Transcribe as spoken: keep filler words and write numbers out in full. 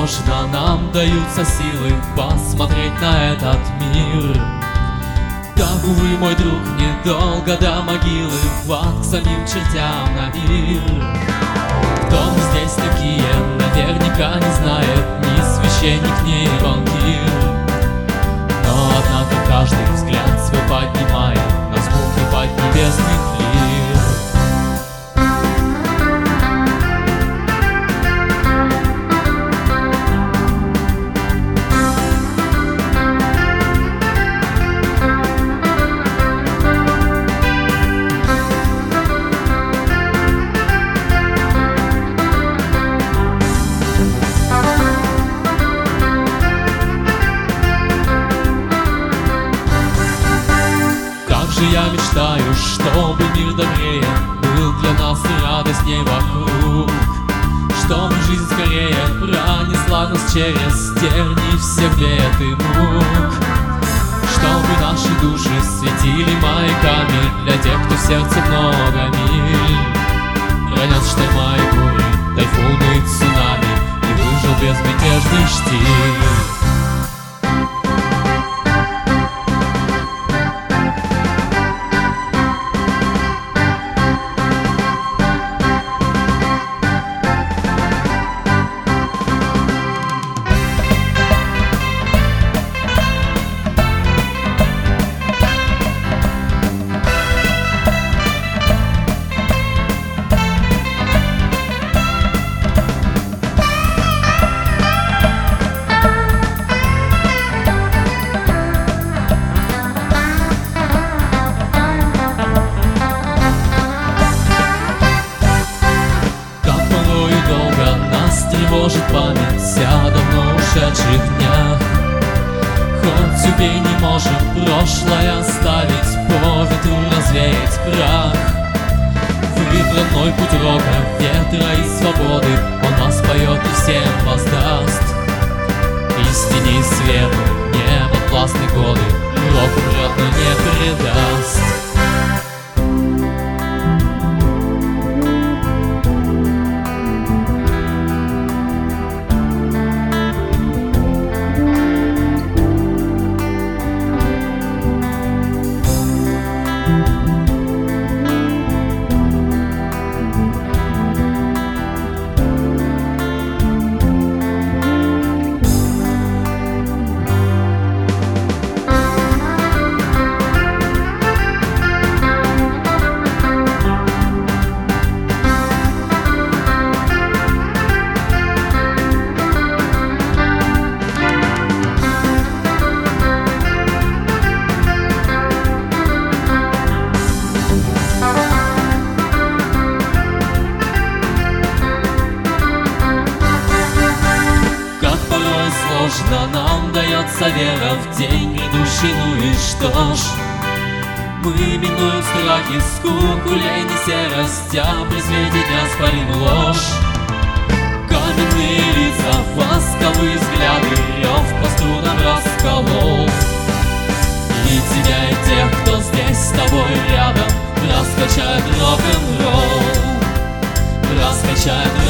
сложно, нам даются силы посмотреть на этот мир. Так, увы, мой друг, недолго до могилы, в ад к самим чертям на мир. Кто мы здесь такие, наверняка не знает ни священник, ни банкир. Но однако каждый взгляд свой поднимает нас в муки поднебесных лир. Я мечтаю, чтобы мир добрее был для нас и радостней вокруг, чтобы жизнь скорее пронесла нас через тернии всех бед и мук, чтобы наши души светили маяками для тех, кто в сердце много миль ронят шторма и бури, тайфуны и цунами, и выжил безмятежный штиль. Тревожит память о давно ушедших днях. Хоть убей, не можем прошлое оставить, по ветру развеять прах. Выбранной путь рока, ветра и свободы, он нас поет и всем воздаст. Истине и свету, небо, классные годы, рок умрет, но не предаст. Сложно нам дается вера в день грядущий, ну и что ж, мы минуем страхи, скуку, лень и серость, а при свете дня спалим ложь. Каменные лица, восковые взгляды, рев по струнам расколол. И тебя, и тех, кто здесь с тобой рядом, раскачает рок-н-ролл, раскачает